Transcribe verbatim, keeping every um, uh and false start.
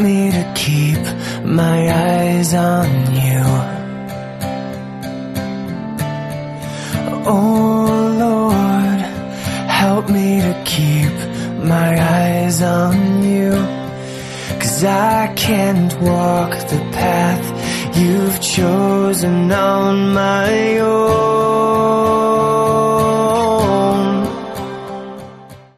me to keep my eyes on you. Oh Lord, help me to keep my eyes on you, 'cause I can't walk the path you've chosen on my own.